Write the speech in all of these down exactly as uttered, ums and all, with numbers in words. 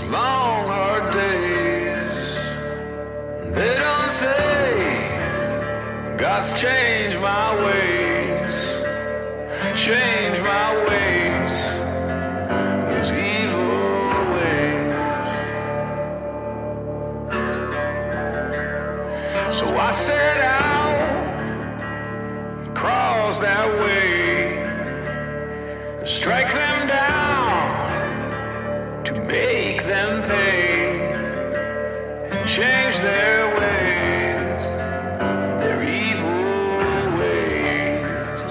long hard days. They don't say God's changed my ways, changed my ways, those evil ways. So I set out across that way to strike them down, to make them pay, and change their ways, their evil ways.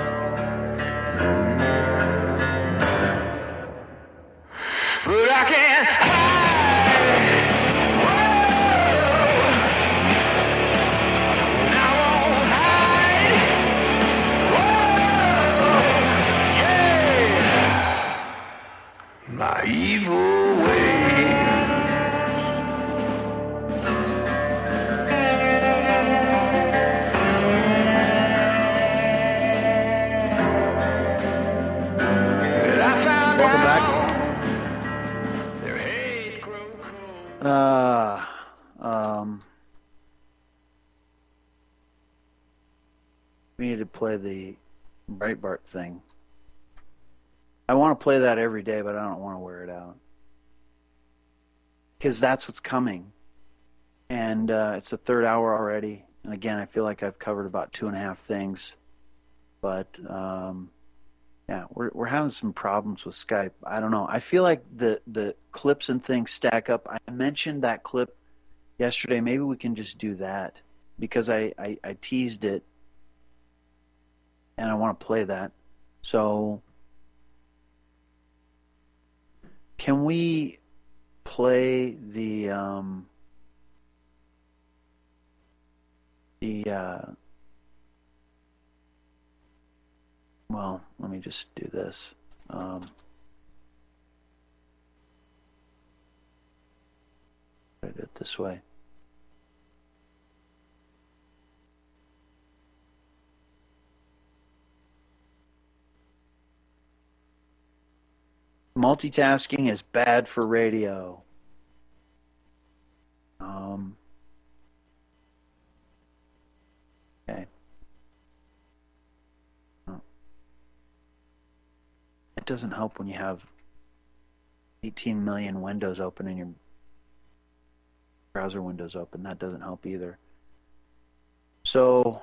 But I can't hide. Whoa. And I won't hide. Whoa. Yeah. My evil ways. But I found Welcome back. out their hate grew cold. Uh, um, we need to play the Breitbart thing. I want to play that every day, but I don't want to wear it out. Because that's what's coming. And uh, it's the third hour already. And again, I feel like I've covered about two and a half things. But, um, yeah, we're we're having some problems with Skype. I don't know. I feel like the, the clips and things stack up. I mentioned that clip yesterday. Maybe we can just do that. Because I, I, I teased it. And I want to play that. So, can we play the um, the uh, well, let me just do this. Um, I do it this way. Multitasking is bad for radio. Um, okay. Oh. It doesn't help when you have eighteen million windows open and your browser windows open. That doesn't help either. So,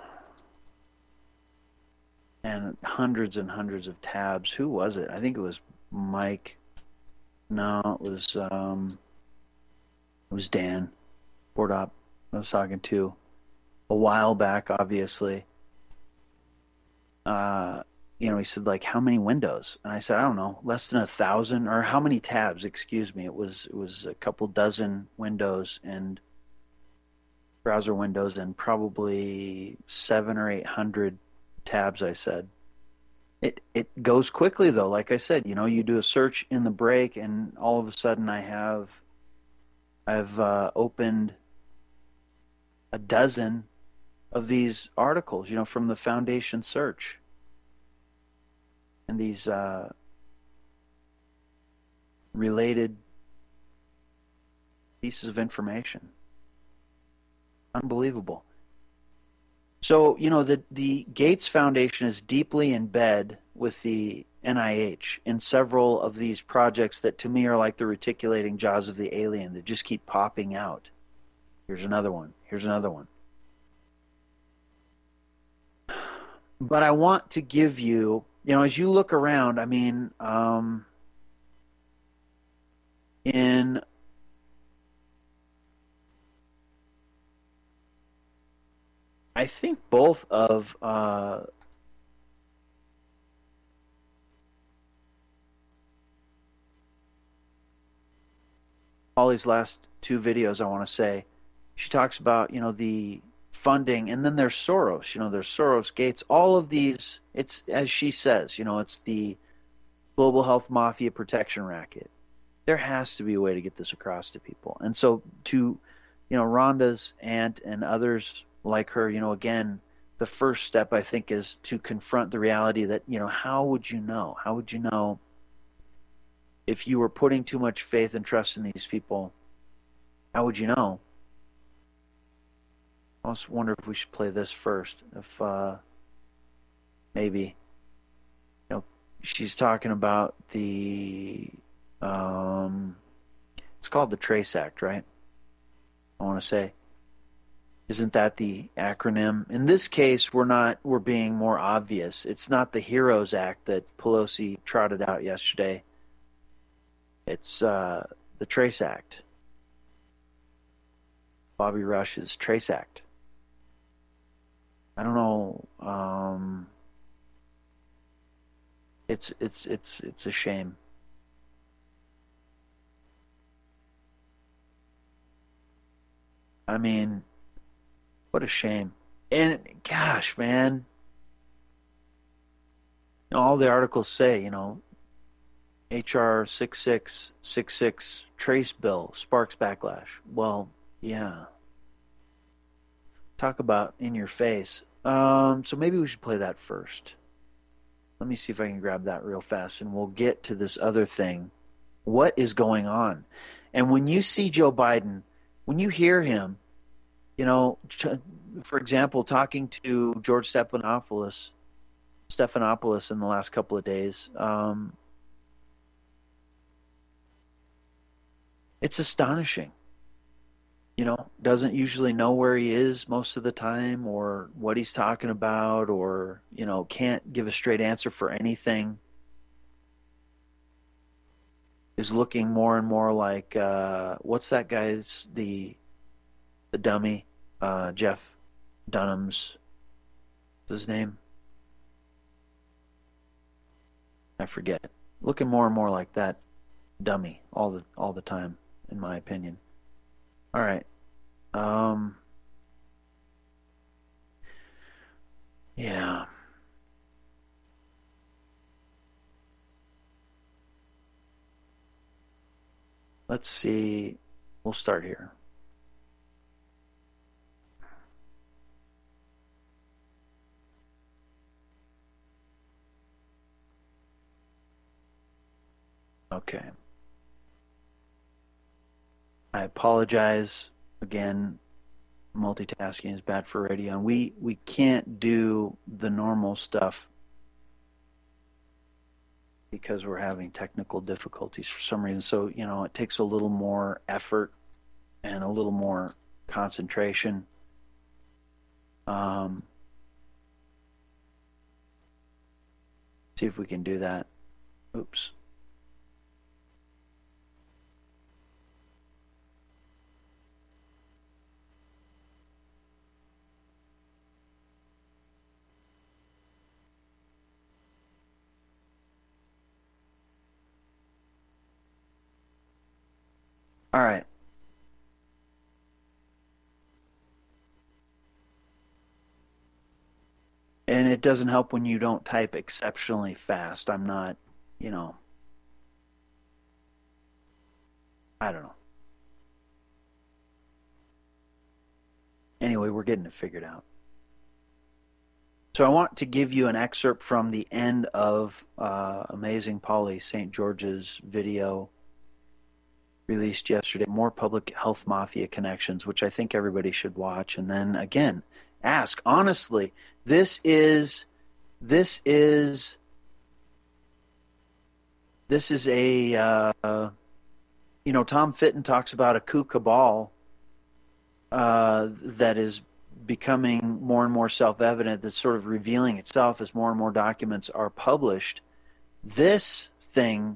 and hundreds and hundreds of tabs. Who was it? I think it was Mike. No, it was um, it was Dan Bordop I was talking to a while back, obviously. Uh, you know, he said, like, how many windows? And I said, I don't know, less than a thousand, or how many tabs, excuse me. It was it was a couple dozen windows and browser windows and probably seven or eight hundred tabs, I said. It it goes quickly, though. Like I said, you know, you do a search in the break, and all of a sudden I have, I've uh, opened a dozen of these articles, you know, from the Foundation search. And these uh, related pieces of information. Unbelievable. So, you know, the, the Gates Foundation is deeply in bed with the N I H in several of these projects that to me are like the reticulating jaws of the alien that just keep popping out. Here's another one. Here's another one. But I want to give you, you know, as you look around, I mean, um, in I think both of uh, Holly's last two videos, I want to say, she talks about, you know, the funding, and then there's Soros, you know, there's Soros, Gates, all of these, it's, as she says, you know, it's the global health mafia protection racket. There has to be a way to get this across to people. And so to, you know, Rhonda's aunt and others like her, you know, again, the first step, I think, is to confront the reality that, you know, how would you know? How would you know if you were putting too much faith and trust in these people, how would you know? I also wonder if we should play this first. If uh, maybe, you know, she's talking about the, um, it's called the TRACE Act, right? I want to say. Isn't that the acronym? In this case, we're not, we're being more obvious. It's not the HEROES Act that Pelosi trotted out yesterday. It's uh, the TRACE Act. Bobby Rush's TRACE Act. I don't know. Um, it's it's it's it's a shame. I mean, what a shame. And gosh, man, all the articles say, you know, H R sixty-six sixty-six Trace Bill sparks backlash. Well, yeah. Talk about in your face. Um, so maybe we should play that first. Let me see if I can grab that real fast, and we'll get to this other thing. What is going on? And when you see Joe Biden, when you hear him, you know, for example, talking to George Stephanopoulos, Stephanopoulos in the last couple of days, um, it's astonishing. You know, doesn't usually know where he is most of the time or what he's talking about, or, you know, can't give a straight answer for anything. Is looking more and more like, uh, what's that guy's, the the dummy, uh, Jeff Dunham's, what's his name? I forget. Looking more and more like that dummy all the all the time, in my opinion. All right. Um, yeah. Let's see. We'll start here. Okay. I apologize again. Multitasking is bad for radio, and we we can't do the normal stuff because we're having technical difficulties for some reason. So, you know, it takes a little more effort and a little more concentration. Um, see if we can do that. Oops. All right. And it doesn't help when you don't type exceptionally fast. I'm not, you know, I don't know. Anyway, we're getting it figured out. So I want to give you an excerpt from the end of uh, Amazing Polly Saint George's video released yesterday, More Public Health Mafia Connections, which I think everybody should watch. And then again, ask honestly, this is this is this is a uh, you know, Tom Fitton talks about a coup cabal uh, that is becoming more and more self-evident, that's sort of revealing itself as more and more documents are published. This thing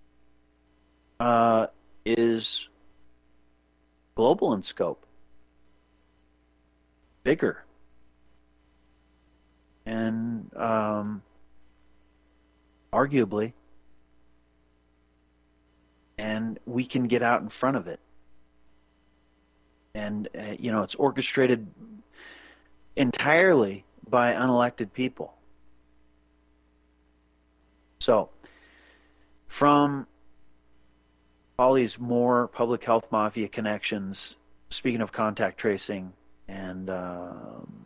uh, is global in scope, bigger, and um, arguably, and we can get out in front of it. And, uh, you know, it's orchestrated entirely by unelected people. So, from Polly's More Public Health Mafia Connections, speaking of contact tracing, and um,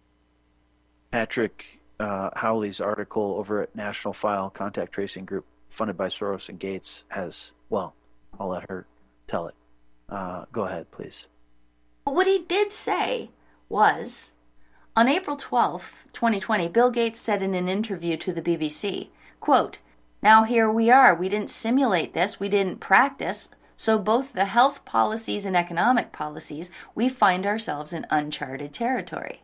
Patrick uh, Howley's article over at National File Contact Tracing Group, funded by Soros and Gates has, well, I'll let her tell it. Uh, go ahead, please. What he did say was, on April twelfth, twenty twenty, Bill Gates said in an interview to the B B C, quote, "Now here we are. We didn't simulate this. We didn't practice. So both the health policies and economic policies, we find ourselves in uncharted territory."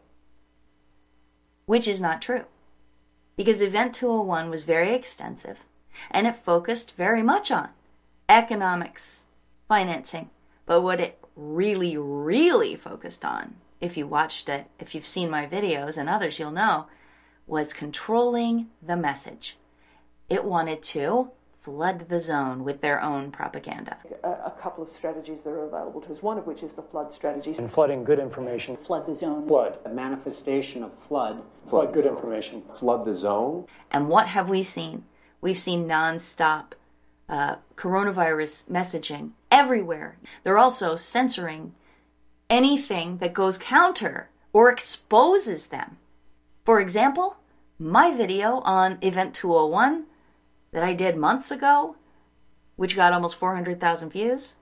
Which is not true. Because Event two oh one was very extensive, and it focused very much on economics, financing. But what it really, really focused on, if you watched it, if you've seen my videos and others, you'll know, was controlling the message. It wanted to flood the zone with their own propaganda. A, a couple of strategies that are available to us, one of which is the flood strategy. And flooding good information. Flood the zone. Flood. A manifestation of flood. Flood good information. Flood the zone. And what have we seen? We've seen nonstop uh, coronavirus messaging everywhere. They're also censoring anything that goes counter or exposes them. For example, my video on Event two oh one that I did months ago, which got almost four hundred thousand views,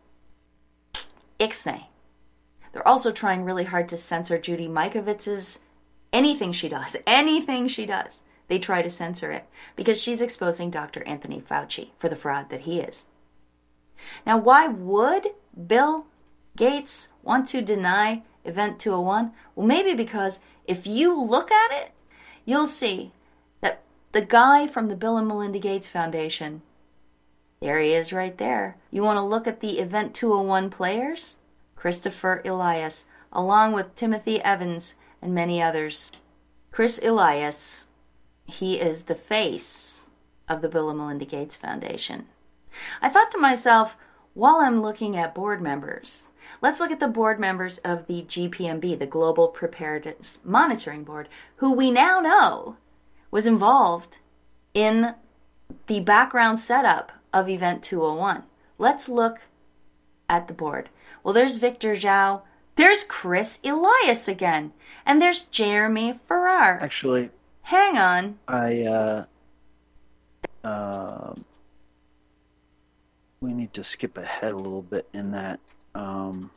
ixnay. They're also trying really hard to censor Judy Mikovits's anything she does, anything she does. They try to censor it because she's exposing Doctor Anthony Fauci for the fraud that he is. Now, why would Bill Gates want to deny Event two oh one? Well, maybe because if you look at it, you'll see that the guy from the Bill and Melinda Gates Foundation, there he is right there. You want to look at the Event two oh one players? Christopher Elias, along with Timothy Evans and many others. Chris Elias, he is the face of the Bill and Melinda Gates Foundation. I thought to myself, while I'm looking at board members, let's look at the board members of the G P M B, the Global Preparedness Monitoring Board, who we now know was involved in the background setup of Event two oh one. Let's look at the board. Well, there's Victor Zhao, there's Chris Elias again, and there's Jeremy Farrar. Actually, hang on. I, uh, uh, we need to skip ahead a little bit in that. Um,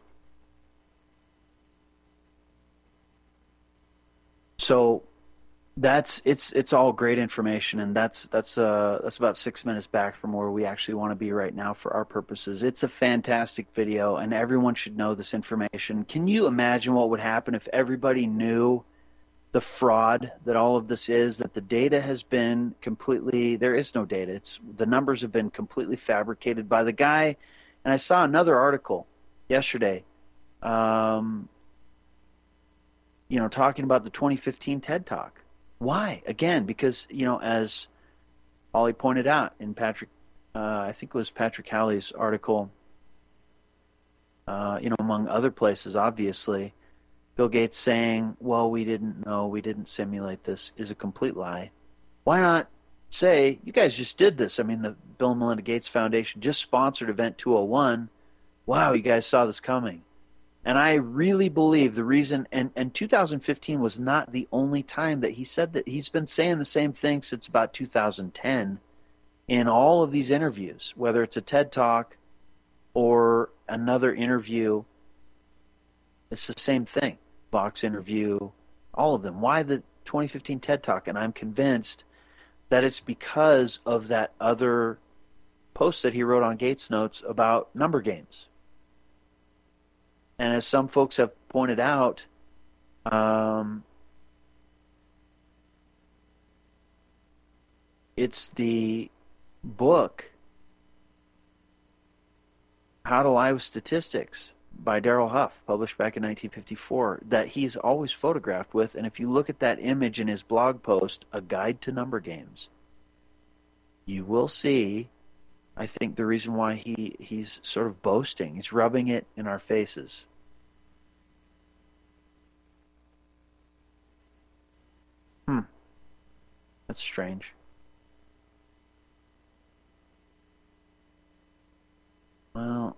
so that's it's it's all great information, and that's that's uh that's about six minutes back from where we actually want to be right now for our purposes. It's a fantastic video, and everyone should know this information. Can you imagine what would happen if everybody knew the fraud that all of this is, that the data has been completely, there is no data. It's the numbers have been completely fabricated by the guy. And I saw another article yesterday, um, you know, talking about the twenty fifteen TED Talk. Why? Again, because, you know, as Ollie pointed out in Patrick, uh, I think it was Patrick Howley's article, uh, you know, among other places, obviously, Bill Gates saying, well, we didn't know, we didn't simulate this, is a complete lie. Why not say, you guys just did this? I mean, the Bill and Melinda Gates Foundation just sponsored Event two oh one. Wow, you guys saw this coming. And I really believe the reason, and, and two thousand fifteen was not the only time that he said that. He's been saying the same thing since about two thousand ten in all of these interviews, whether it's a TED Talk or another interview. It's the same thing. Vox interview, all of them. Why the twenty fifteen TED Talk? And I'm convinced that it's because of that other post that he wrote on Gates Notes about number games. And as some folks have pointed out, um, it's the book, How to Lie with Statistics, by Darrell Huff, published back in nineteen fifty-four, that he's always photographed with. And if you look at that image in his blog post, A Guide to Number Games, you will see, I think, the reason why he, he's sort of boasting. He's rubbing it in our faces. Hmm. That's strange. Well,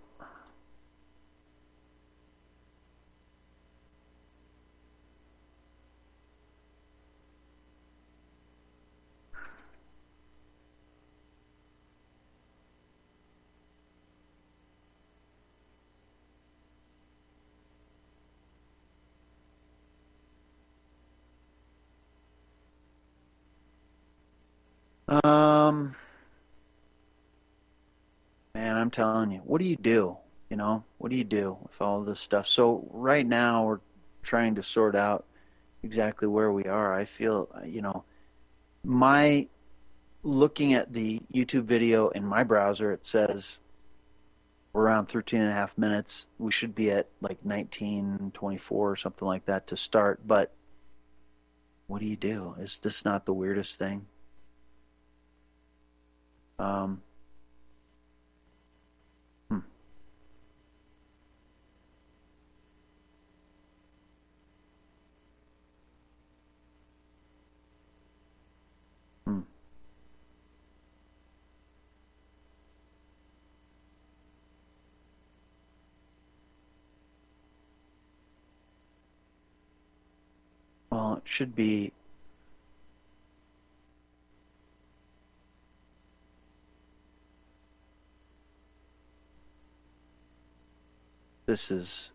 man, I'm telling you, what do you do? You know, what do you do with all this stuff? So right now we're trying to sort out exactly where we are. I feel, you know, my looking at the YouTube video in my browser, it says we're around thirteen and a half minutes. We should be at like nineteen twenty-four or something like that to start. But what do you do? Is this not the weirdest thing? Um, hmm. Hmm. Well, it should be. This is.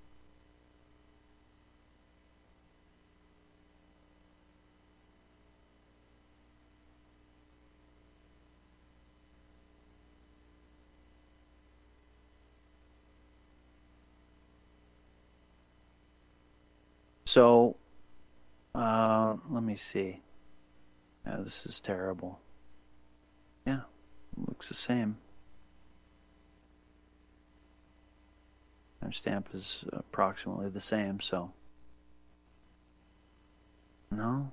So, uh, let me see. Yeah, this is terrible. Yeah, looks the same. Timestamp is approximately the same, so. No?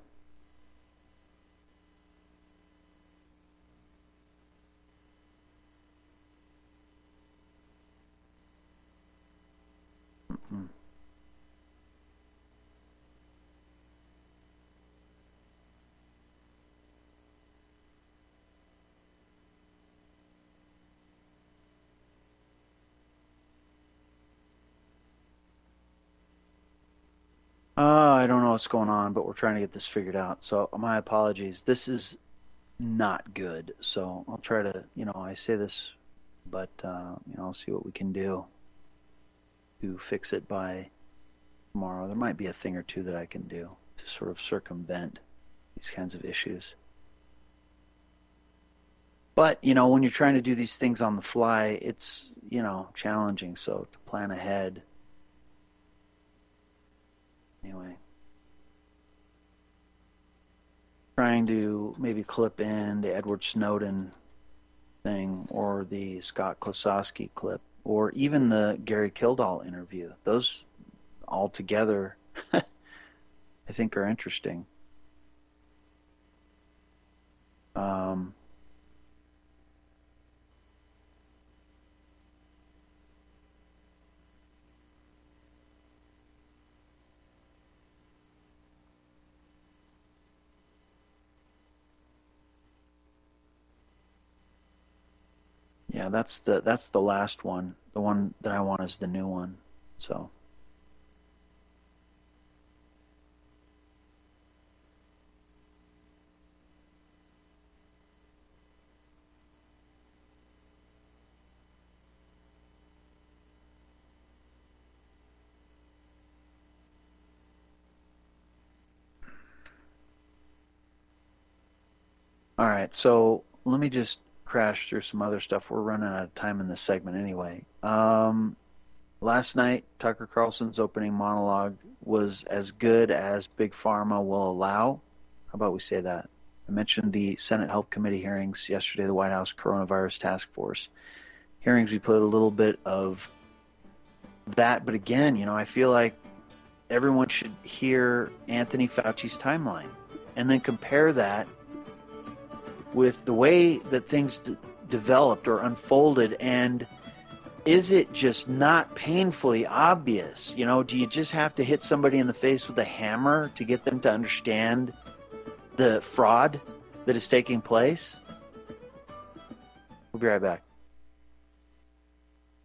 Mm-mm. Uh, I don't know what's going on, but we're trying to get this figured out. So my apologies. This is not good. So I'll try to, you know, I say this, but, uh, you know, I'll see what we can do to fix it by tomorrow. There might be a thing or two that I can do to sort of circumvent these kinds of issues. But, you know, when you're trying to do these things on the fly, it's, you know, challenging. So to plan ahead. Anyway, trying to maybe clip in the Edward Snowden thing or the Scott Klosowski clip or even the Gary Kildall interview. Those all together, I think, are interesting. Um, Yeah, that's the that's the last one. The one that I want is the new one. So. All right, so let me just crash through some other stuff. We're running out of time in this segment anyway. Um, last night, Tucker Carlson's opening monologue was as good as Big Pharma will allow. How about we say that? I mentioned the Senate Health Committee hearings yesterday, the White House Coronavirus Task Force hearings. We played a little bit of that, but again, you know, I feel like everyone should hear Anthony Fauci's timeline and then compare that with the way that things d- developed or unfolded, and is it just not painfully obvious? You know, do you just have to hit somebody in the face with a hammer to get them to understand the fraud that is taking place? We'll be right back.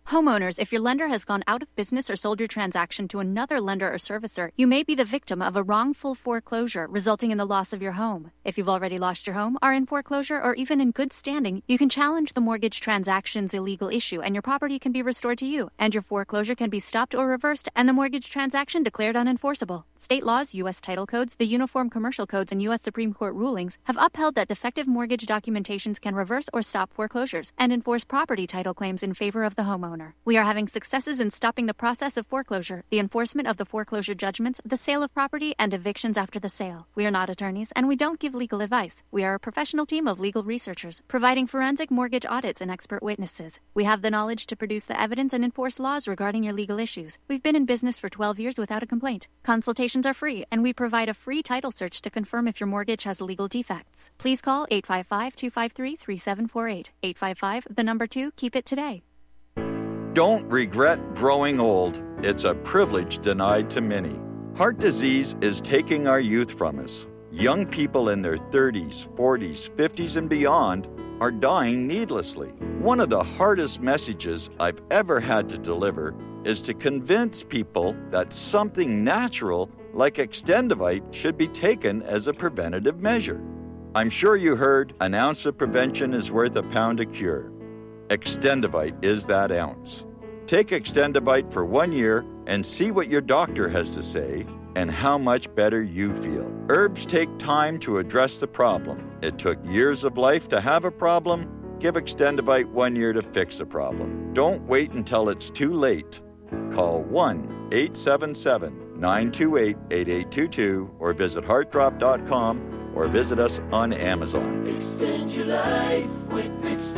Homeowners, if your lender has gone out of business or sold your transaction to another lender or servicer, you may be the victim of a wrongful foreclosure, resulting in the loss of your home. If you've already lost your home, are in foreclosure, or even in good standing, you can challenge the mortgage transaction's illegal issue, and your property can be restored to you, and your foreclosure can be stopped or reversed, and the mortgage transaction declared unenforceable. State laws, U S title codes, the Uniform Commercial Codes, and U S Supreme Court rulings have upheld that defective mortgage documentations can reverse or stop foreclosures and enforce property title claims in favor of the homeowner. We are having successes in stopping the process of foreclosure, the enforcement of the foreclosure judgments, the sale of property, and evictions after the sale. We are not attorneys, and we don't give legal advice. We are a professional team of legal researchers, providing forensic mortgage audits and expert witnesses. We have the knowledge to produce the evidence and enforce laws regarding your legal issues. We've been in business for twelve years without a complaint. Consultations are free, and we provide a free title search to confirm if your mortgage has legal defects. Please call eight five five, two five three, three seven four eight. eight five five, the number two, keep it today. Don't regret growing old. It's a privilege denied to many. Heart disease is taking our youth from us. Young people in their thirties, forties, fifties, and beyond are dying needlessly. One of the hardest messages I've ever had to deliver is to convince people that something natural like Extendivite should be taken as a preventative measure. I'm sure you heard an ounce of prevention is worth a pound of cure. Extendivite is that ounce. Take Extendivite for one year and see what your doctor has to say and how much better you feel. Herbs take time to address the problem. It took years of life to have a problem. Give Extendivite one year to fix the problem. Don't wait until it's too late. Call one eight seven seven, nine two eight, eight eight two two or visit heart drop dot com or visit us on Amazon. Extend your life with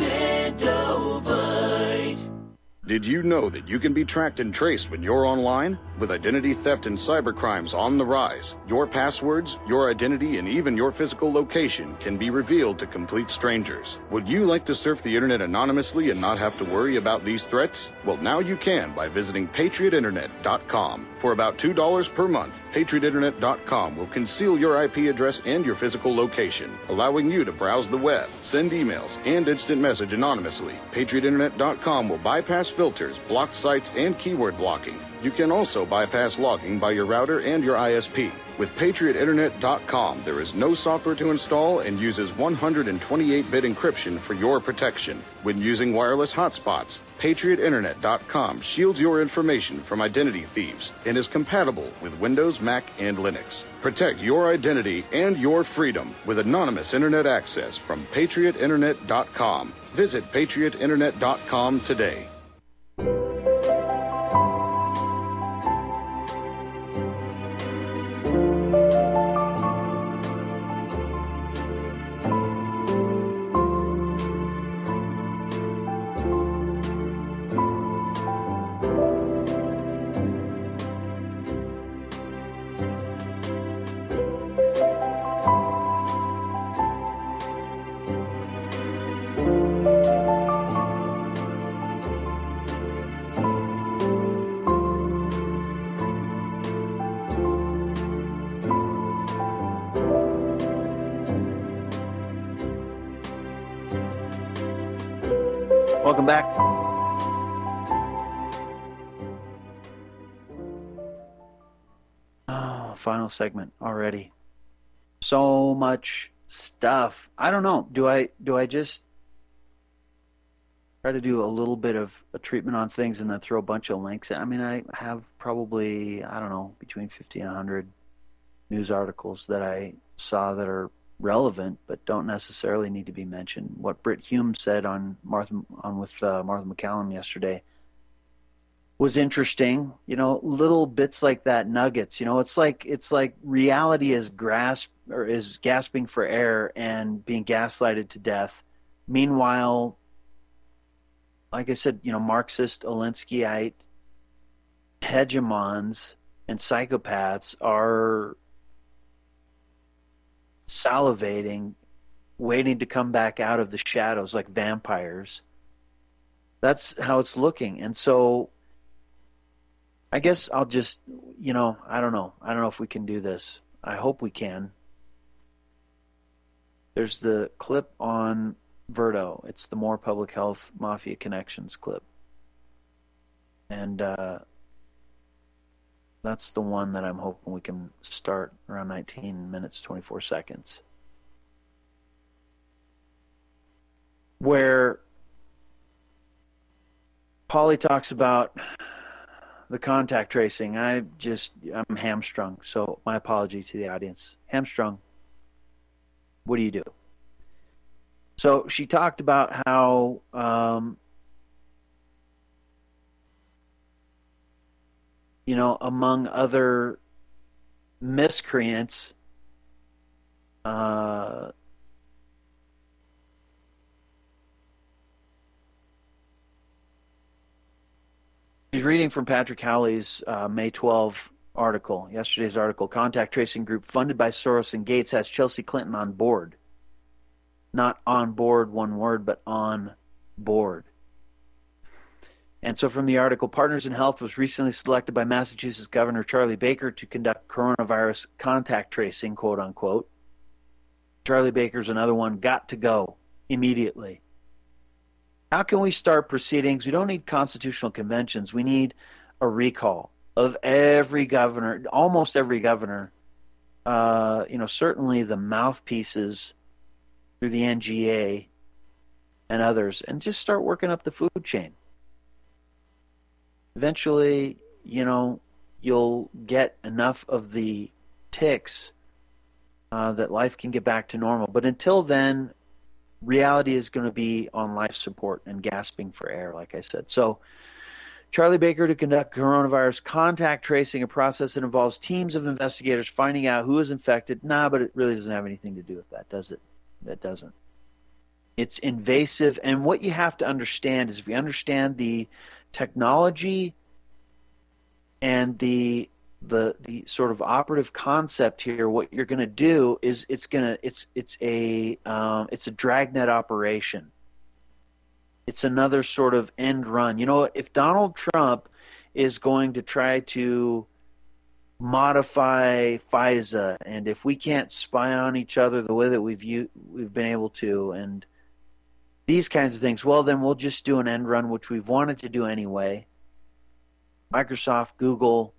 Extendovite. Did you know that you can be tracked and traced when you're online? With identity theft and cybercrimes on the rise, your passwords, your identity, and even your physical location can be revealed to complete strangers. Would you like to surf the internet anonymously and not have to worry about these threats? Well, now you can by visiting patriot internet dot com. For about two dollars per month, patriot internet dot com will conceal your I P address and your physical location, allowing you to browse the web, send emails, and instant message anonymously. patriot internet dot com will bypass filters, block sites, and keyword blocking. You can also bypass logging by your router and your I S P. With patriot internet dot com, there is no software to install and uses one hundred twenty-eight bit encryption for your protection. When using wireless hotspots, patriot internet dot com shields your information from identity thieves and is compatible with Windows, Mac, and Linux. Protect your identity and your freedom with anonymous internet access from patriot internet dot com. Visit patriot internet dot com today. Welcome back. Oh, final segment already. So much stuff. I don't know. Do I do I just try to do a little bit of a treatment on things and then throw a bunch of links in? I mean, I have probably, I don't know, between fifty and one hundred news articles that I saw that are relevant but don't necessarily need to be mentioned. What Britt Hume said on Martha on with uh, Martha MacCallum yesterday was interesting. You know, little bits like that, nuggets. You know, it's like it's like reality is grasp or is gasping for air and being gaslighted to death. Meanwhile, like I said, you know, Marxist, Alinskyite hegemons and psychopaths are salivating, waiting to come back out of the shadows like vampires. That's how it's looking. And so I guess I'll just, you know, I don't know. I don't know if we can do this. I hope we can. There's the clip on Verdo. It's the More Public Health Mafia Connections clip. And uh, that's the one that I'm hoping we can start around nineteen minutes, twenty-four seconds. Where Polly talks about the contact tracing. I just, I'm hamstrung. So my apology to the audience. Hamstrung. What do you do? So she talked about how um, you know, among other miscreants, uh, she's reading from Patrick Howley's uh, May twelfth article, yesterday's article. Contact tracing group funded by Soros and Gates has Chelsea Clinton on board. Not on board, one word, but on board. And so from the article, Partners in Health was recently selected by Massachusetts Governor Charlie Baker to conduct coronavirus contact tracing, quote unquote. Charlie Baker's another one, got to go immediately. How can we start proceedings? We don't need constitutional conventions. We need a recall of every governor, almost every governor, uh, you know, certainly the mouthpieces through the N G A and others, and just start working up the food chain. Eventually, you know, you'll get enough of the ticks uh, that life can get back to normal. But until then, reality is going to be on life support and gasping for air, like I said. So Charlie Baker to conduct coronavirus contact tracing, a process that involves teams of investigators finding out who is infected. Nah, but it really doesn't have anything to do with that, does it? That doesn't. It's invasive. And what you have to understand is if you understand the technology and the the the sort of operative concept here, what you're going to do is it's going to it's it's a um, it's a dragnet operation. It's another sort of end run. You know, if Donald Trump is going to try to modify FISA, and if we can't spy on each other the way that we've u- we've been able to, and these kinds of things, well, then we'll just do an end run, which we've wanted to do anyway. Microsoft, Google,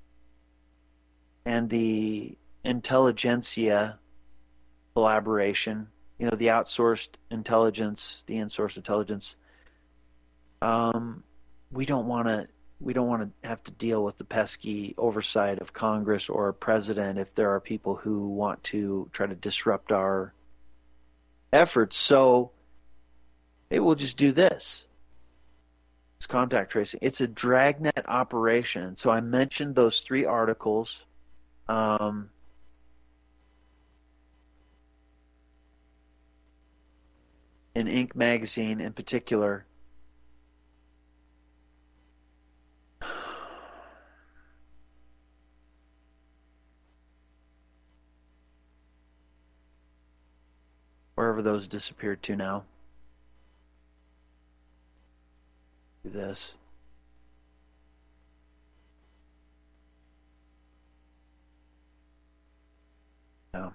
and the intelligentsia collaboration, you know, the outsourced intelligence, the in-source intelligence. Um, we don't want to. We don't want to have to deal with the pesky oversight of Congress or a president if there are people who want to try to disrupt our efforts. So maybe we'll just do this. It's contact tracing. It's a dragnet operation. So I mentioned those three articles. Um, in Inc magazine in particular. Wherever those disappeared to now. Do this. No.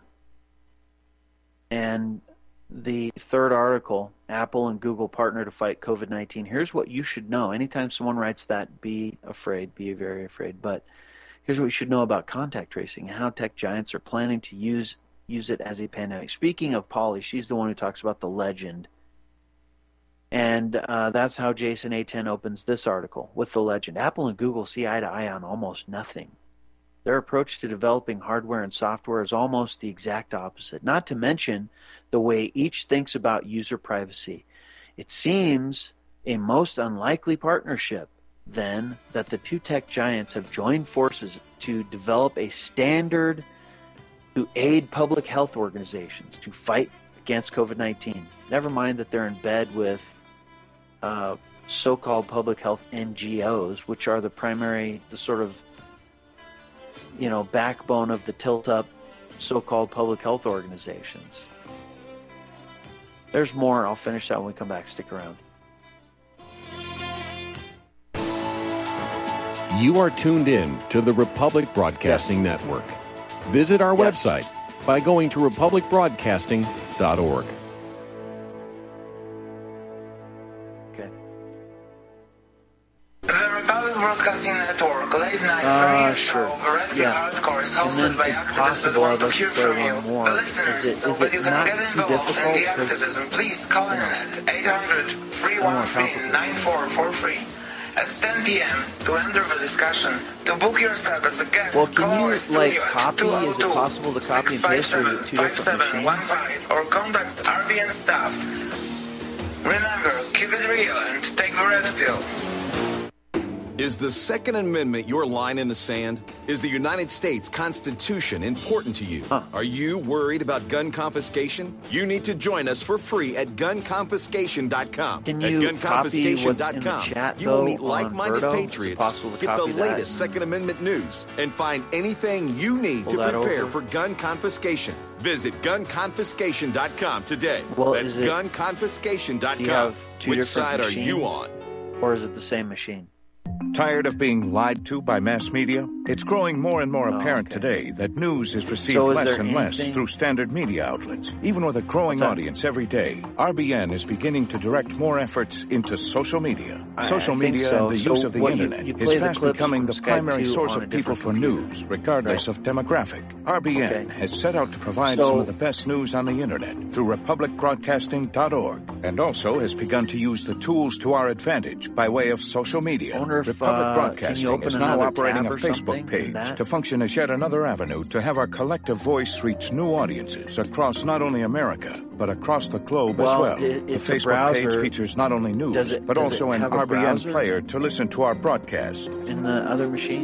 And the third article, Apple and Google partner to fight COVID nineteen. Here's what you should know. Anytime someone writes that, be afraid, be very afraid. But here's what you should know about contact tracing and how tech giants are planning to use use it as a pandemic. Speaking of Polly, she's the one who talks about the legend. And uh, that's how Jason A ten opens this article, with the legend. Apple and Google see eye to eye on almost nothing. Their approach to developing hardware and software is almost the exact opposite, not to mention the way each thinks about user privacy. It seems a most unlikely partnership, then, that the two tech giants have joined forces to develop a standard to aid public health organizations to fight against COVID nineteen. Never mind that they're in bed with uh, so-called public health N G Os, which are the primary, the sort of, you know, backbone of the tilt-up so-called public health organizations. There's more. I'll finish that when we come back. Stick around. You are tuned in to the Republic Broadcasting yes. Network. Visit our yes. website by going to republic broadcasting dot org. Okay. The Republic Broadcasting Network, late night Uh, radio sure. show, Variety Yeah. Hardcore, And hosted then, by if activists that possible, want I'd to like to hear throw from you, one more. the Is listeners, it, so is that it you can not get too involved in difficult? the 'Cause activism. Please call in at eight hundred, three I don't one want three, complicated. nine four four three at ten p.m. to enter the discussion. To book yourself as a guest, Well, can call our you, studio like, at copy? Is it possible to copy and paste, or is it two different machines? or contact R B N staff. Remember, keep it real and take the red pill. Is the Second Amendment your line in the sand? Is the United States Constitution important to you? Huh. Are you worried about gun confiscation? You need to join us for free at gun confiscation dot com. Can At you gun confiscation dot com, copy what's in the chat, you will though, meet on like-minded Verdo? Is it patriots, possible to get the copy that latest and Second Amendment news, and find anything you need pull to that prepare over? for gun confiscation. Visit gun confiscation dot com today. Well, That's is it- gun confiscation dot Do you com. have two Which different side are you machines? on? Or is it the same machine? Tired of being lied to by mass media? It's growing more and more Oh, apparent okay. today that news is received So is less there and less anything- through standard media outlets. Even with a growing What's that? audience every day, R B N is beginning to direct more efforts into social media. I- social I think media so. and the So use of the what, you- internet you is play the fast clips becoming from the Skype primary two source on a of people different for computer. news, regardless Right. of demographic. R B N Okay. has set out to provide So- some of the best news on the internet through republic broadcasting dot org, and also has begun to use the tools to our advantage by way of social media. I wonder if, Republic uh, Broadcasting can you open is now another operating tab a or Facebook something in page that? to function as yet another avenue to have our collective voice reach new audiences across not only America, but across the globe Well, as well. it- The it's a Facebook page browser. features not only news, Does it- but does also it an have a R B N browser? player to listen to our broadcast. In the other machine?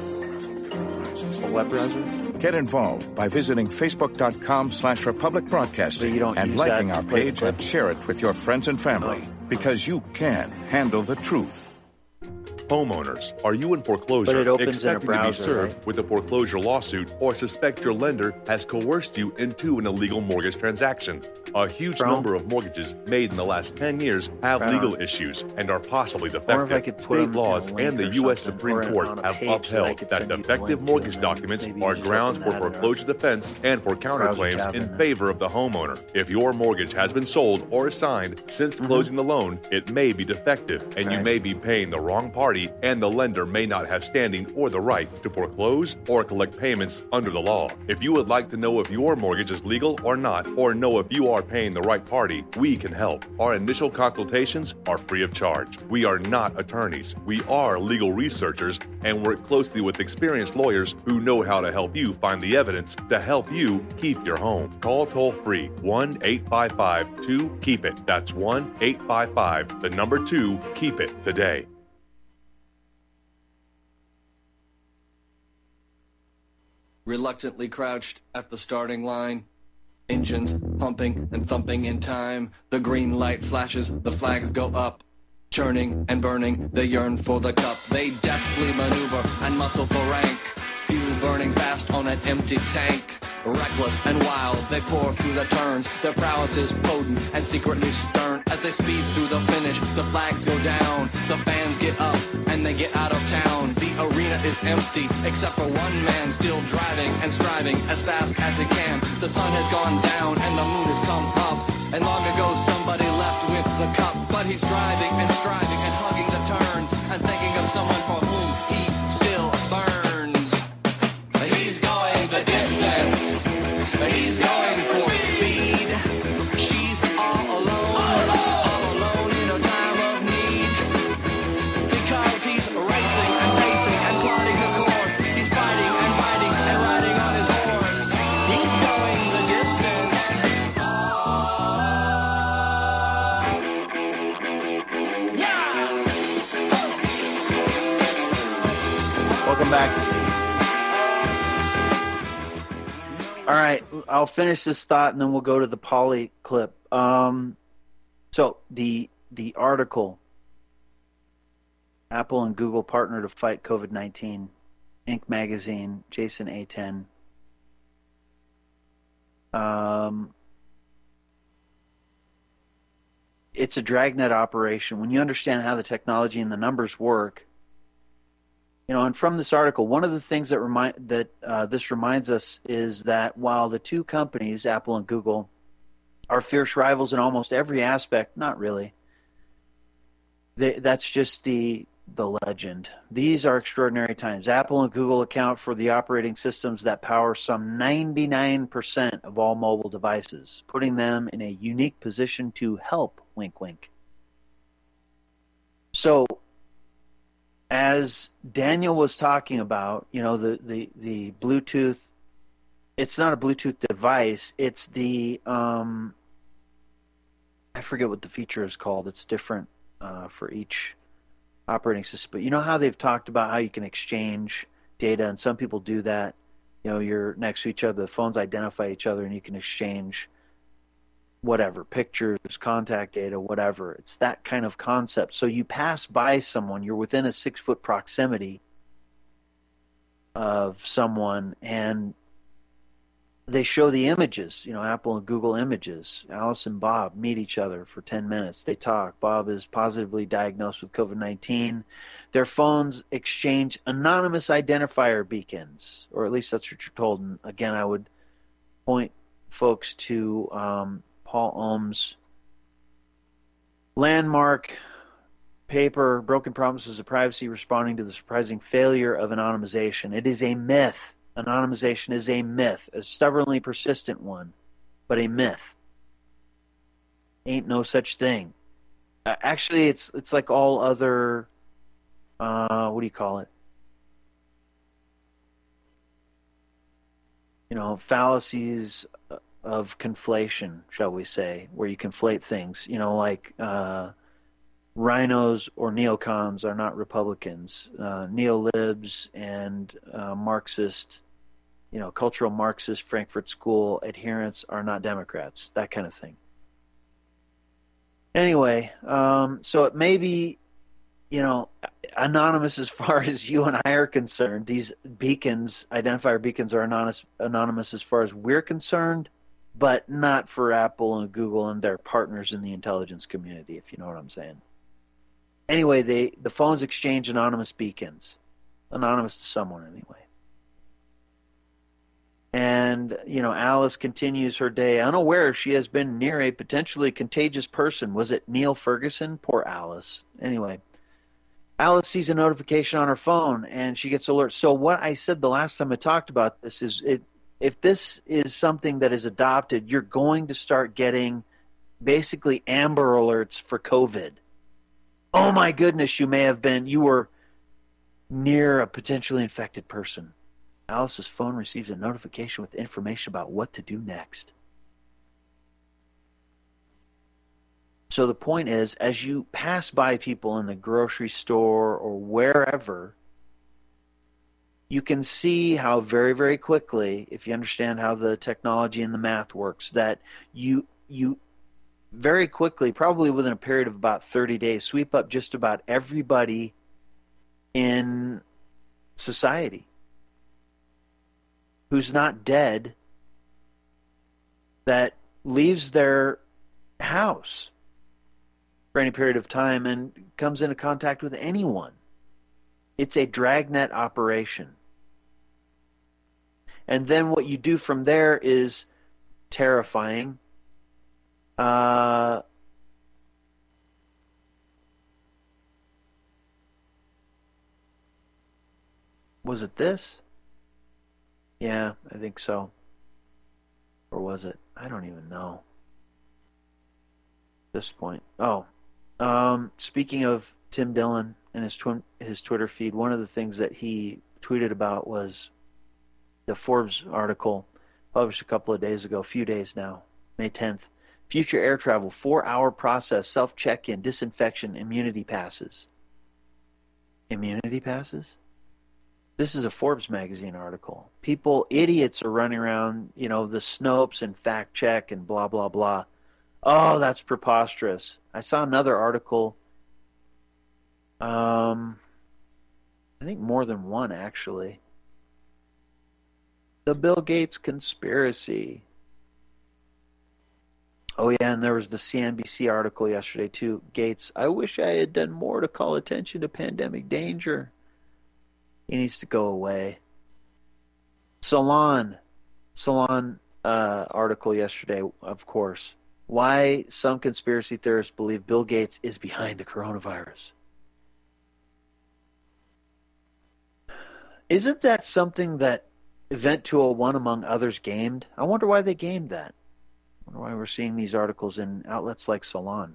A web browser? Get involved by visiting facebook.com slash Republic Broadcasting So you don't and use liking that our to play the page and clips? share it with your friends and family, because you can handle the truth. Homeowners, are you in foreclosure, But it opens in a expecting browser, to be served right? with a foreclosure lawsuit, or suspect your lender has coerced you into an illegal mortgage transaction? A huge Chrome? number of mortgages made in the last ten years have Right legal on. issues and are possibly I wonder if I defective. could put them State in a laws link and the or U S something, Supreme or Court on a have page that I upheld could that send you the defective link to, mortgage and then documents maybe you are just grounds open for that in a foreclosure defense and for browser counterclaims tab in in there. favor of the homeowner. If your mortgage has been sold or assigned since Mhm. closing the loan, it may be defective, and you Right. may be paying the wrong party, and the lender may not have standing or the right to foreclose or collect payments under the law. If you would like to know if your mortgage is legal or not, or know if you are paying the right party, we can help. Our initial consultations are free of charge. We are not attorneys. We are legal researchers and work closely with experienced lawyers who know how to help you find the evidence to help you keep your home. Call toll free one eight five five two keep it. That's one eight five five, the number two, keep it today. Reluctantly crouched at the starting line, engines pumping and thumping in time. The green light flashes, the flags go up. Churning and burning, they yearn for the cup. They deftly maneuver and muscle for rank. Fuel burning fast on an empty tank. Reckless and wild, they pour through the turns. Their prowess is potent and secretly stern. As they speed through the finish, the flags go down. The fans get up and they get out of town. The arena is empty, except for one man still driving and striving as fast as he can. The sun has gone down and the moon has come up. And long ago somebody left with the cup. But he's driving and striving and hugging the turns and thinking of someone for whom he still burns. He's going the distance. He's going for speed. She's all alone, all alone in a time of need. Because he's racing and pacing and plotting the course. He's fighting and fighting and riding on his horse. He's going the distance. Yeah! Welcome back. All right, I'll finish this thought and then we'll go to the Poly clip. Um, so the the article, Apple and Google partner to fight COVID nineteen, Inc magazine, Jason A ten. Um, it's a dragnet operation. When you understand how the technology and the numbers work, you know, and from this article, one of the things that remind that uh, this reminds us is that while the two companies, Apple and Google, are fierce rivals in almost every aspect, not really. They, that's just the the legend. These are extraordinary times. Apple and Google account for the operating systems that power some ninety-nine percent of all mobile devices, putting them in a unique position to help, wink, wink. So, as Daniel was talking about, you know, the, the, the Bluetooth, it's not a Bluetooth device, it's the, um, I forget what the feature is called. It's different uh, for each operating system. But you know how they've talked about how you can exchange data, and some people do that. You know, you're next to each other, the phones identify each other, and you can exchange whatever, pictures, contact data, whatever. It's that kind of concept. So you pass by someone, you're within a six-foot proximity of someone, and they show the images, you know, Apple and Google images. Alice and Bob meet each other for ten minutes. They talk. Bob is positively diagnosed with COVID nineteen. Their phones exchange anonymous identifier beacons, or at least that's what you're told. And again, I would point folks to um, Paul Ohm's landmark paper, Broken Promises of Privacy, Responding to the Surprising Failure of Anonymization. It is a myth. Anonymization is a myth, a stubbornly persistent one, but a myth. Ain't no such thing. Uh, actually, it's it's like all other, uh, what do you call it? You know, fallacies of conflation, shall we say, where you conflate things. You know, like uh, rhinos or neocons are not Republicans. Uh, neolibs and uh, Marxist, you know, cultural Marxist Frankfurt School adherents are not Democrats, that kind of thing. Anyway, um, so it may be, you know, anonymous as far as you and I are concerned. These beacons, identifier beacons, are anonymous, anonymous as far as we're concerned, but not for Apple and Google and their partners in the intelligence community, if you know what I'm saying. Anyway, they, the phones exchange anonymous beacons. Anonymous to someone, anyway. And, you know, Alice continues her day unaware she has been near a potentially contagious person. Was it Neil Ferguson? Poor Alice. Anyway, Alice sees a notification on her phone, and she gets alert. So what I said the last time I talked about this is, it, if this is something that is adopted, you're going to start getting basically Amber Alerts for COVID. Oh my goodness, you may have been, you were near a potentially infected person. Alice's phone receives a notification with information about what to do next. So the point is, as you pass by people in the grocery store or wherever, you can see how very, very quickly, if you understand how the technology and the math works, that you you very quickly, probably within a period of about thirty days, sweep up just about everybody in society who's not dead, that leaves their house for any period of time and comes into contact with anyone. It's a dragnet operation. And then what you do from there is terrifying. Uh, was it this? Yeah, I think so. Or was it? I don't even know. At this point. Oh. Um, speaking of Tim Dillon and his, tw- his Twitter feed, one of the things that he tweeted about was the Forbes article published a couple of days ago, a few days now, May tenth. Future air travel, four-hour process, self-check-in, disinfection, immunity passes. Immunity passes? This is a Forbes magazine article. People, idiots are running around, you know, the Snopes and fact check and blah, blah, blah. Oh, that's preposterous. I saw another article, um, I think more than one, actually. The Bill Gates conspiracy. Oh, yeah, and there was the C N B C article yesterday, too. Gates, I wish I had done more to call attention to pandemic danger. He needs to go away. Salon. Salon uh, article yesterday, of course. Why some conspiracy theorists believe Bill Gates is behind the coronavirus. Isn't that something that Event two oh one, among others, gamed? I wonder why they gamed that. I wonder why we're seeing these articles in outlets like Salon.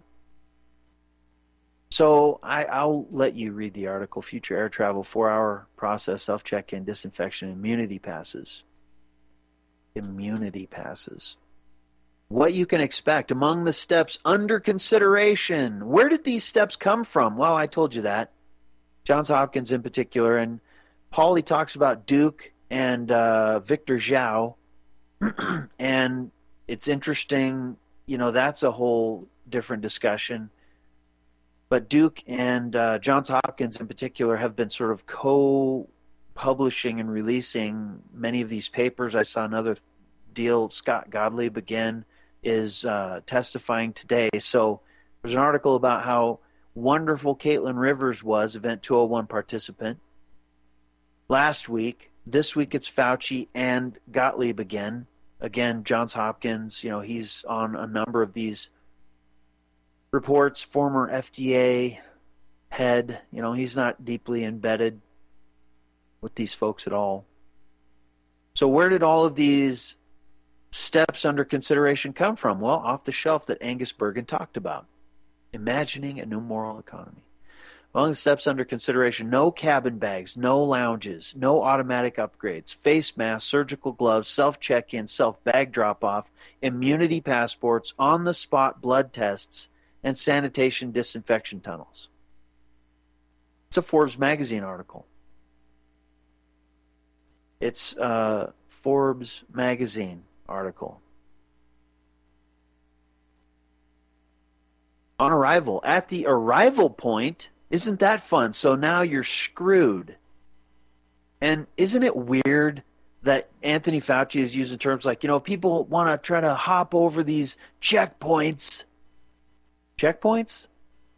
So I, I'll let you read the article. Future air travel, four-hour process, self-check-in, disinfection, immunity passes. Immunity passes. What you can expect among the steps under consideration. Where did these steps come from? Well, I told you that. Johns Hopkins in particular, and Paulie talks about Duke and uh, Victor Zhao, and it's interesting, you know, that's a whole different discussion. But Duke and uh, Johns Hopkins in particular have been sort of co-publishing and releasing many of these papers. I saw another deal, Scott Gottlieb again is uh, testifying today. So there's an article about how wonderful Caitlin Rivers was, Event two oh one participant, last week. This week it's Fauci and Gottlieb again. Again, Johns Hopkins, you know, he's on a number of these reports, former F D A head, you know, he's not deeply embedded with these folks at all. So where did all of these steps under consideration come from? Well, off the shelf that Angus Bergen talked about. Imagining a new moral economy. Among the steps under consideration, no cabin bags, no lounges, no automatic upgrades, face masks, surgical gloves, self-check-in, self-bag drop-off, immunity passports, on-the-spot blood tests, and sanitation disinfection tunnels. It's a Forbes magazine article. It's a Forbes magazine article. On arrival, at the arrival point, isn't that fun? So now you're screwed. And isn't it weird that Anthony Fauci is using terms like, you know, people want to try to hop over these checkpoints. Checkpoints?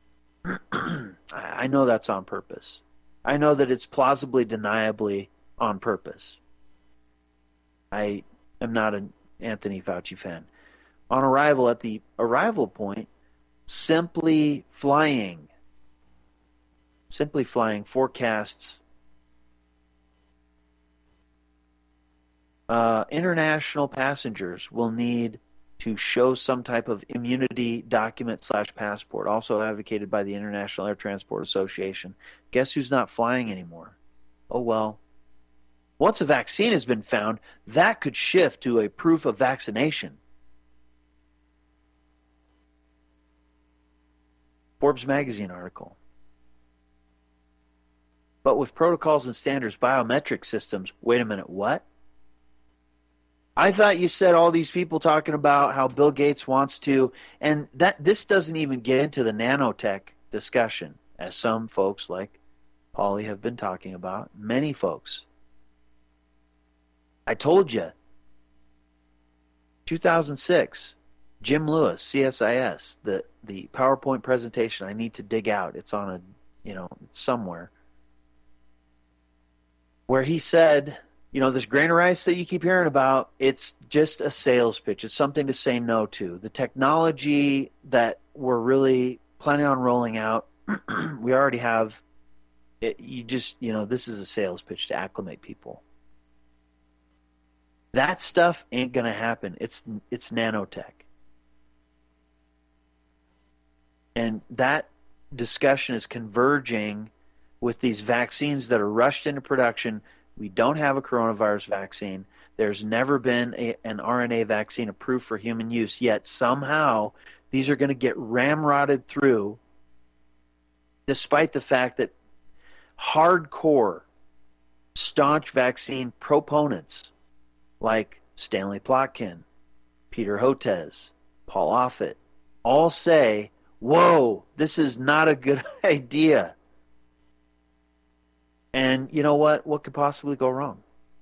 I know that's on purpose. I know that it's plausibly deniably on purpose. I am not an Anthony Fauci fan. On arrival, at the arrival point, simply flying. Simply flying forecasts uh, international passengers will need to show some type of immunity document slash passport, also advocated by the International Air Transport Association. Guess who's not flying anymore? Oh, well. Once a vaccine has been found, that could shift to a proof of vaccination. Forbes magazine article. But with protocols and standards, biometric systems, wait a minute, what? I thought you said all these people talking about how Bill Gates wants to, and that this doesn't even get into the nanotech discussion, as some folks like Paulie have been talking about, many folks. I told you, two thousand six, Jim Lewis, C S I S, the, the PowerPoint presentation I need to dig out. It's on a, you know, it's somewhere. Where he said, you know, this grain of rice that you keep hearing about, it's just a sales pitch. It's something to say no to. The technology that we're really planning on rolling out, we already have, it, you just, you know, this is a sales pitch to acclimate people. That stuff ain't going to happen. It's it's nanotech. And that discussion is converging with these vaccines that are rushed into production. We don't have a coronavirus vaccine. There's never been a, an R N A vaccine approved for human use, yet somehow these are going to get ramrodded through, despite the fact that hardcore, staunch vaccine proponents like Stanley Plotkin, Peter Hotez, Paul Offit, all say, whoa, this is not a good idea. And you know what? What could possibly go wrong?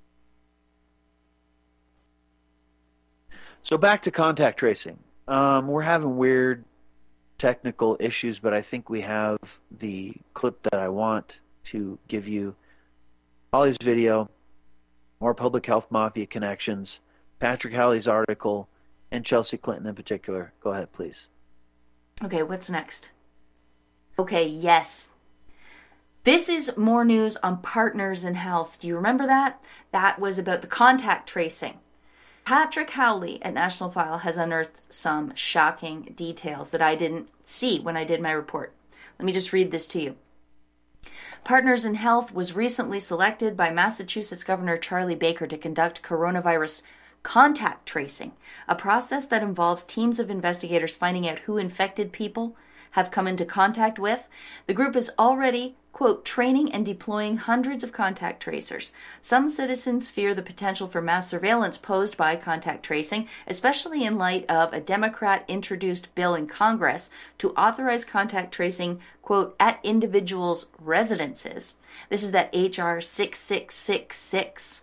So back to contact tracing. Um, we're having weird technical issues, but I think we have the clip that I want to give you. Holly's video, more public health mafia connections, Patrick Howley's article, and Chelsea Clinton in particular. Go ahead, please. Okay, what's next? Okay, yes. This is more news on Partners in Health. Do you remember that? That was about the contact tracing. Patrick Howley at National File has unearthed some shocking details that I didn't see when I did my report. Let me just read this to you. Partners in Health was recently selected by Massachusetts Governor Charlie Baker to conduct coronavirus contact tracing, a process that involves teams of investigators finding out who infected people have come into contact with. The group is already, quote, training and deploying hundreds of contact tracers. Some citizens fear the potential for mass surveillance posed by contact tracing, especially in light of a Democrat-introduced bill in Congress to authorize contact tracing, quote, at individuals' residences. This is that H R six six six six.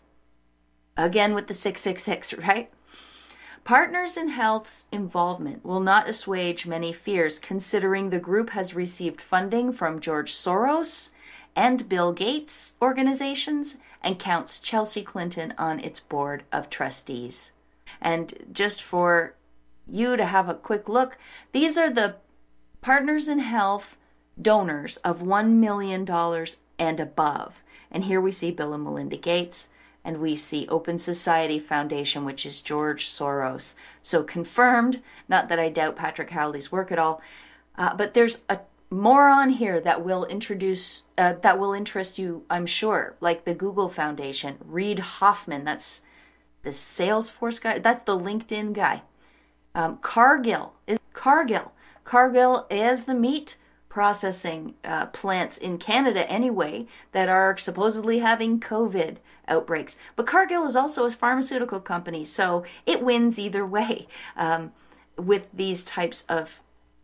Again with the six six six, right? Partners in Health's involvement will not assuage many fears, considering the group has received funding from George Soros and Bill Gates organizations and counts Chelsea Clinton on its board of trustees. And just for you to have a quick look, these are the Partners in Health donors of one million dollars and above. And here we see Bill and Melinda Gates. And we see Open Society Foundation, which is George Soros. So confirmed, not that I doubt Patrick Howley's work at all, uh, but there's a more on here that will introduce, uh, that will interest you, I'm sure, like the Google Foundation. Reid Hoffman, that's the Salesforce guy, that's the LinkedIn guy. Um, Cargill is Cargill. Cargill is the meat processing uh, plants in Canada anyway that are supposedly having COVID outbreaks. But Cargill is also a pharmaceutical company, so it wins either way um, with these types of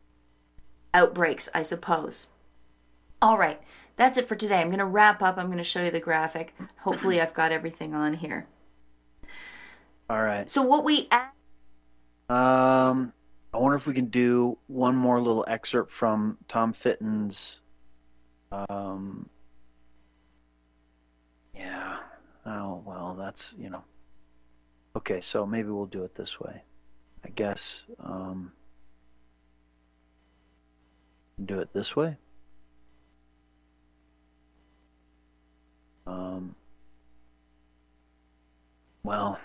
outbreaks, I suppose. All right, that's it for today. I'm going to wrap up. I'm going to show you the graphic. Hopefully I've got everything on here. All right. So what we... Um... I wonder if we can do one more little excerpt from Tom Fitton's, um, yeah, oh, well, that's, you know, okay, so maybe we'll do it this way, I guess, um, do it this way, um, well,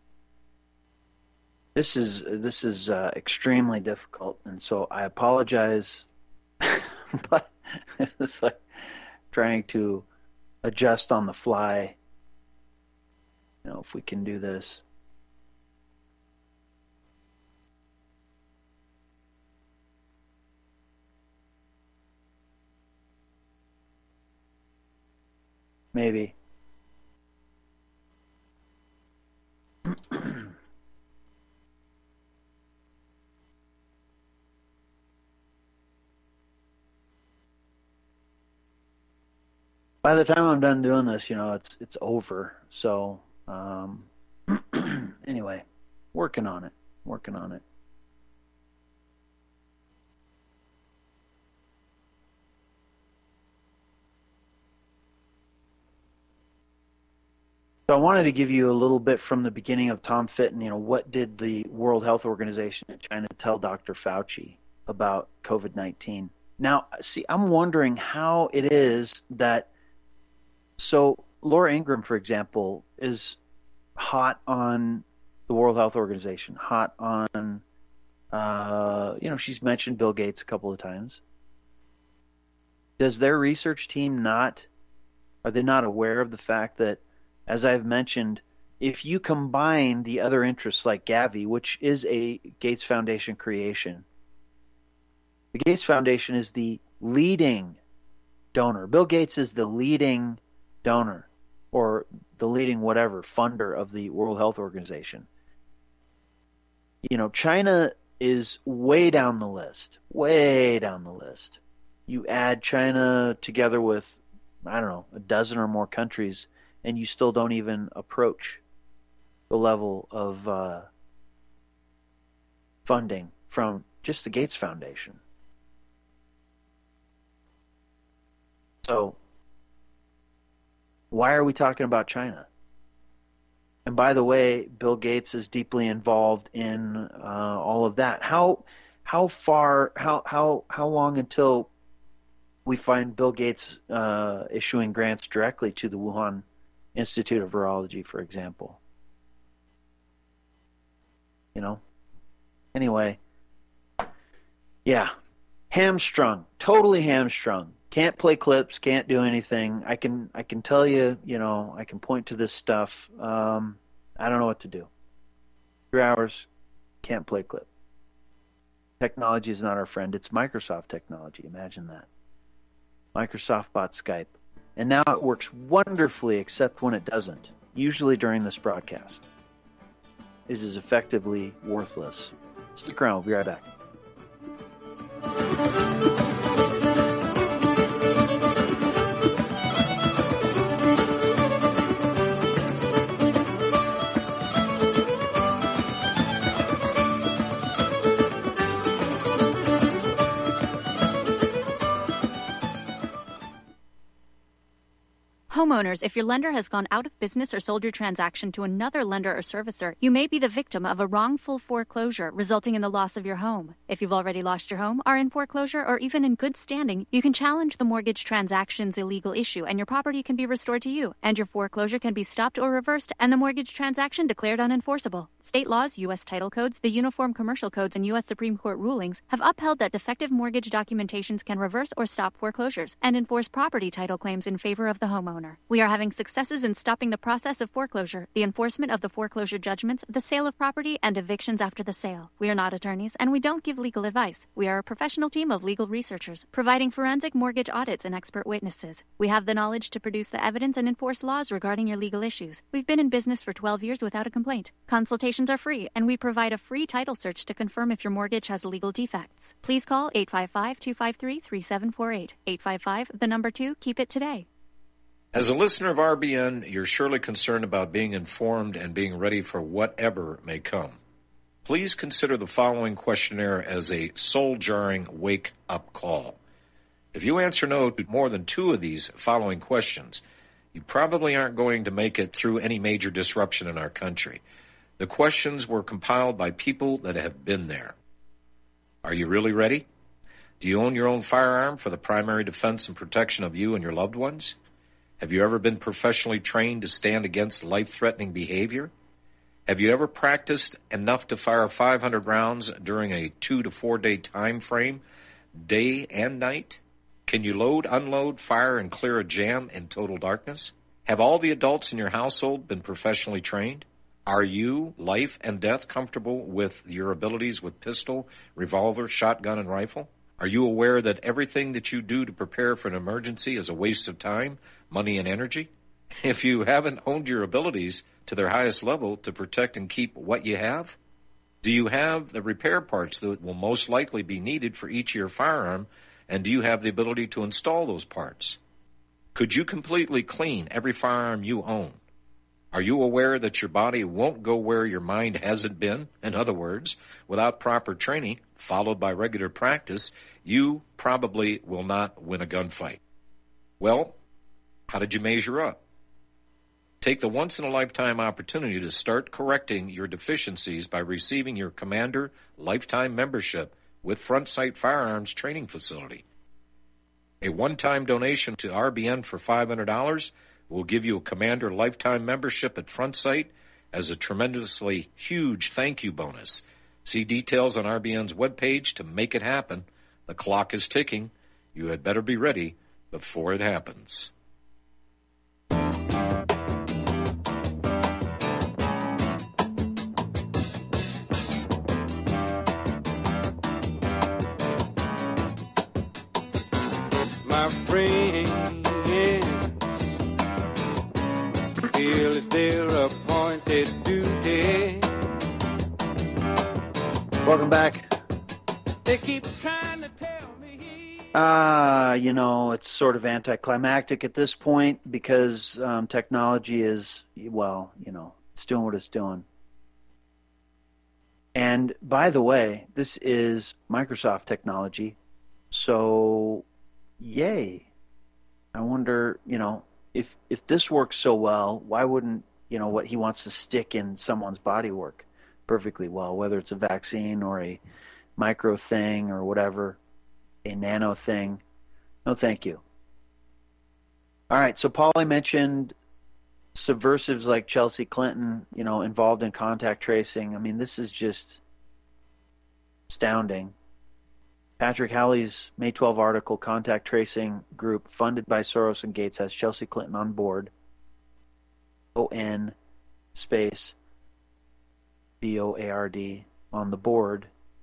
This is this is uh, extremely difficult, and so I apologize, but it's like trying to adjust on the fly. You know, if we can do this. Maybe. By the time I'm done doing this, you know, it's it's over. So, um, anyway, working on it, working on it. So I wanted to give you a little bit from the beginning of Tom Fitton. You know, what did the World Health Organization in China tell Doctor Fauci about COVID nineteen? Now, see, I'm wondering how it is that. So Laura Ingraham, for example, is hot on the World Health Organization, hot on, uh, you know, she's mentioned Bill Gates a couple of times. Does their research team not, are they not aware of the fact that, as I've mentioned, if you combine the other interests like Gavi, which is a Gates Foundation creation, the Gates Foundation is the leading donor. Bill Gates is the leading donor or the leading whatever funder of the World Health Organization. You know, China is way down the list, way down the list. You add China together with, I don't know, a dozen or more countries, and you still don't even approach the level of uh, funding from just the Gates Foundation. So, why are we talking about China? And by the way, Bill Gates is deeply involved in uh, all of that. How how far how how how long until we find Bill Gates uh, issuing grants directly to the Wuhan Institute of Virology, for example. You know? Anyway, yeah, hamstrung, totally hamstrung. Can't play clips, can't do anything. I can I can tell you, you know, I can point to this stuff. Um, I don't know what to do. Three hours, can't play clip. Technology is not our friend. It's Microsoft technology. Imagine that. Microsoft bought Skype. And now it works wonderfully, except when it doesn't, usually during this broadcast. It is effectively worthless. Stick around. We'll be right back. Homeowners, if your lender has gone out of business or sold your transaction to another lender or servicer, you may be the victim of a wrongful foreclosure, resulting in the loss of your home. If you've already lost your home, are in foreclosure, or even in good standing, you can challenge the mortgage transaction's illegal issue, and your property can be restored to you, and your foreclosure can be stopped or reversed, and the mortgage transaction declared unenforceable. State laws, U S title codes, the Uniform Commercial Codes, and U S Supreme Court rulings have upheld that defective mortgage documentations can reverse or stop foreclosures and enforce property title claims in favor of the homeowner. We are having successes in stopping the process of foreclosure, the enforcement of the foreclosure judgments, the sale of property, and evictions after the sale. We are not attorneys, and we don't give legal advice. We are a professional team of legal researchers, providing forensic mortgage audits and expert witnesses. We have the knowledge to produce the evidence and enforce laws regarding your legal issues. We've been in business for twelve years without a complaint. Consultations are free, and we provide a free title search to confirm if your mortgage has legal defects. Please call eight five five, two five three, three seven four eight. eight five five, the number two, keep it today. As a listener of R B N, you're surely concerned about being informed and being ready for whatever may come. Please consider the following questionnaire as a soul-jarring wake-up call. If you answer no to more than two of these following questions, you probably aren't going to make it through any major disruption in our country. The questions were compiled by people that have been there. Are you really ready? Do you own your own firearm for the primary defense and protection of you and your loved ones? Have you ever been professionally trained to stand against life-threatening behavior? Have you ever practiced enough to fire five hundred rounds during a two to four day time frame, day and night? Can you load, unload, fire, and clear a jam in total darkness? Have all the adults in your household been professionally trained? Are you, life and death, comfortable with your abilities with pistol, revolver, shotgun, and rifle? Are you aware that everything that you do to prepare for an emergency is a waste of time, money, and energy? If you haven't honed your abilities to their highest level to protect and keep what you have, do you have the repair parts that will most likely be needed for each of your firearm, and do you have the ability to install those parts? Could you completely clean every firearm you own? Are you aware that your body won't go where your mind hasn't been? In other words, without proper training, followed by regular practice, you probably will not win a gunfight. Well, how did you measure up? Take the once-in-a-lifetime opportunity to start correcting your deficiencies by receiving your Commander Lifetime Membership with Front Sight Firearms Training Facility. A one-time donation to R B N for five hundred dollars will give you a Commander Lifetime Membership at Front Sight as a tremendously huge thank you bonus. See details on R B N's webpage to make it happen. The clock is ticking. You had better be ready before it happens. My friends, feel it's their appointed duty. Welcome back. They keep trying to tell me. Ah, uh, you know, it's sort of anticlimactic at this point because um, technology is, well, you know, it's doing what it's doing. And by the way, this is Microsoft technology, so yay. I wonder, you know, if if this works so well, why wouldn't, you know, what he wants to stick in someone's body work perfectly well, whether it's a vaccine or a micro thing or whatever, a nano thing. No, thank you. All right, so Paulie mentioned subversives like Chelsea Clinton, you know, involved in contact tracing. I mean, this is just astounding. Patrick Halley's May twelfth article, Contact Tracing Group, funded by Soros and Gates, has Chelsea Clinton on board. O N space B O A R D on the board.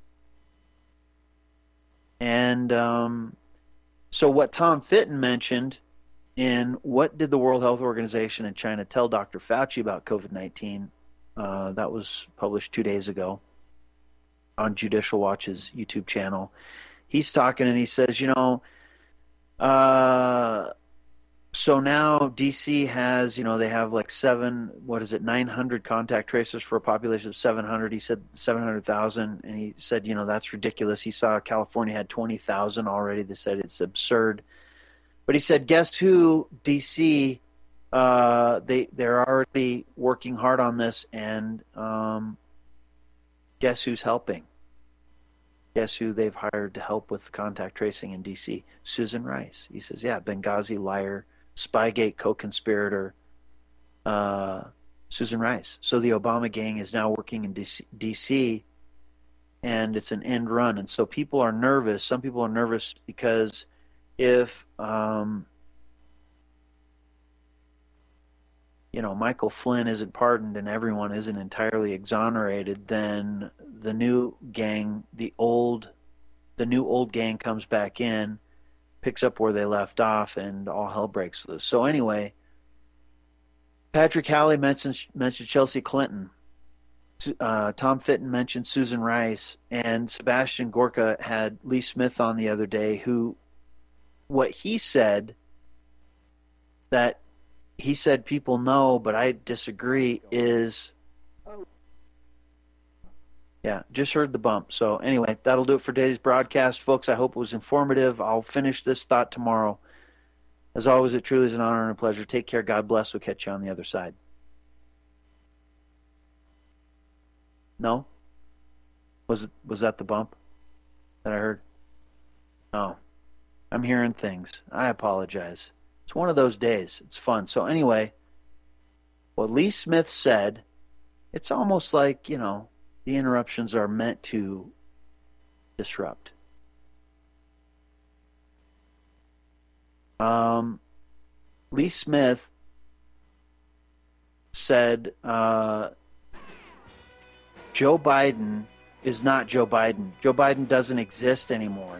And um, so what Tom Fitton mentioned in What Did the World Health Organization in China Tell Doctor Fauci About COVID nineteen, uh, that was published two days ago on Judicial Watch's YouTube channel. He's talking and he says, you know, uh, so now D C has, you know, they have like seven, what is it, nine hundred contact tracers for a population of seven hundred. He said seven hundred thousand, and he said, you know, that's ridiculous. He saw California had twenty thousand already. They said it's absurd. But he said, guess who, D C, uh, they, they're already working hard on this, and um, guess who's helping? Guess who they've hired to help with contact tracing in D C? Susan Rice. He says, yeah, Benghazi liar, Spygate co-conspirator, uh, Susan Rice. So the Obama gang is now working in D C, and it's an end run. And so people are nervous. Some people are nervous because if, um, you know, Michael Flynn isn't pardoned and everyone isn't entirely exonerated, then the new gang, the old, the new old gang comes back in, picks up where they left off, and all hell breaks loose. So anyway, Patrick Halley mentioned mentioned Chelsea Clinton. Uh, Tom Fitton mentioned Susan Rice, and Sebastian Gorka had Lee Smith on the other day, who, what he said, that he said people know, but I disagree, is, yeah, just heard the bump. So anyway, that'll do it for today's broadcast, folks. I hope it was informative. I'll finish this thought tomorrow. As always, it truly is an honor and a pleasure. Take care. God bless. We'll catch you on the other side. No? Was it, was that the bump that I heard? No. I'm hearing things. I apologize. It's one of those days. It's fun. So anyway, what Lee Smith said, it's almost like, you know, the interruptions are meant to disrupt. Um, Lee Smith said uh, Joe Biden is not Joe Biden. Joe Biden doesn't exist anymore.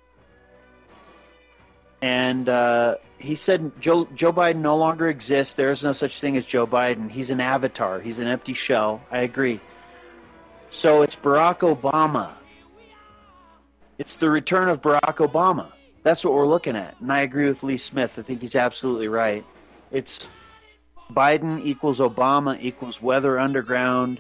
And uh, he said Joe, Joe Biden no longer exists. There is no such thing as Joe Biden. He's an avatar. He's an empty shell. I agree. So it's Barack Obama. It's the return of Barack Obama. That's what we're looking at. And I agree with Lee Smith. I think he's absolutely right. It's Biden equals Obama equals Weather Underground,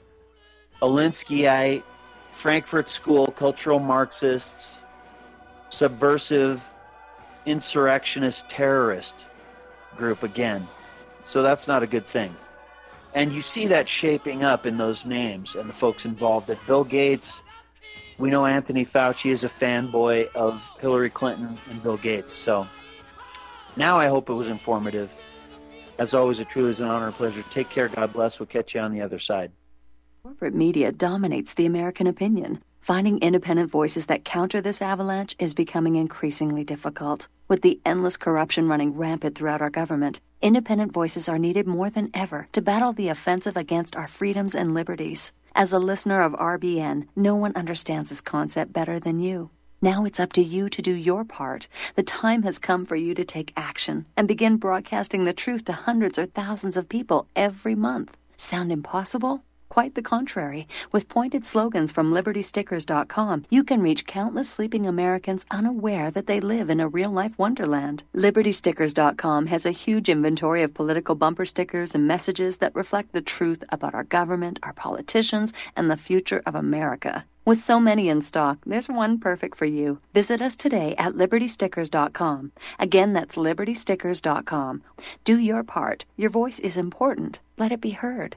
Alinskyite, Frankfurt School, cultural Marxists, subversive, insurrectionist terrorist group again. So that's not a good thing. And you see that shaping up in those names and the folks involved. At Bill Gates, we know Anthony Fauci is a fanboy of Hillary Clinton and Bill Gates. So now I hope it was informative. As always, it truly is an honor and pleasure. Take care. God bless. We'll catch you on the other side. Corporate media dominates the American opinion. Finding independent voices that counter this avalanche is becoming increasingly difficult. With the endless corruption running rampant throughout our government, independent voices are needed more than ever to battle the offensive against our freedoms and liberties. As a listener of R B N, no one understands this concept better than you. Now it's up to you to do your part. The time has come for you to take action and begin broadcasting the truth to hundreds or thousands of people every month. Sound impossible? Quite the contrary. With pointed slogans from Liberty Stickers dot com, you can reach countless sleeping Americans unaware that they live in a real-life wonderland. Liberty Stickers dot com has a huge inventory of political bumper stickers and messages that reflect the truth about our government, our politicians, and the future of America. With so many in stock, there's one perfect for you. Visit us today at Liberty Stickers dot com. Again, that's Liberty Stickers dot com. Do your part. Your voice is important. Let it be heard.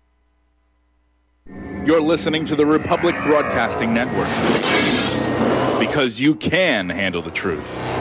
You're listening to the Republic Broadcasting Network. because you can handle the truth.